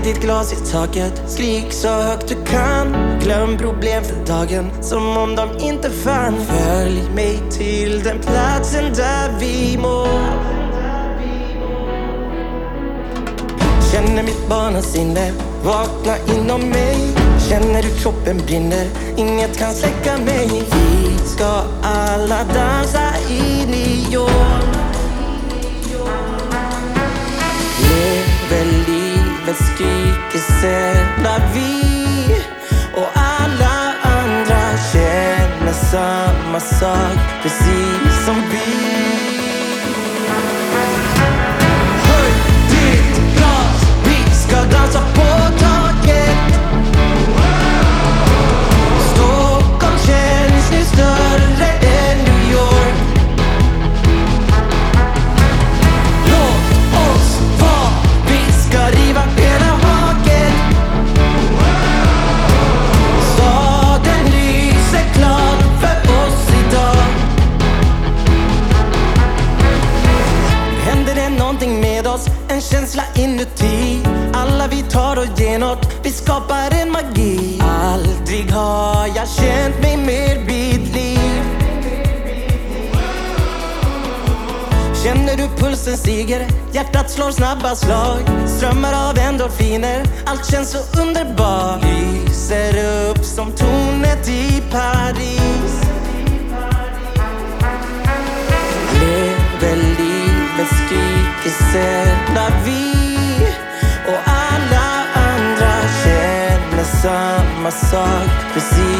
ditt glas i taket. Skrik så högt du kan. Glöm problem för dagen som om de inte fann. Följ mig till den platsen där vi mår. Känner mitt barnasinne vakna inom mig. Känner hur kroppen brinner, inget kan släcka mig. Vi ska alla dansa i neon. Lever livet, skriker sällan vi. Och alla andra känner samma sak, precis som vi. Höj ditt glas, vi ska dansa på taket. Stockholm känns nu större än New York. Låt oss vara, vi ska riva hela haket. Staden lyser klar för oss idag. Händer det någonting med oss, en känsla inuti. Alla vi tar och ger något, vi skapar en magi. Aldrig har jag känt mig mer vid liv. Känner du pulsen stiger, hjärtat slår snabba slag. Strömmar av endorfiner, allt känns så underbart. Lyser upp som tornet i Paris. Lever livet, skriker sällan vi. Och alla andra känner samma sak, precis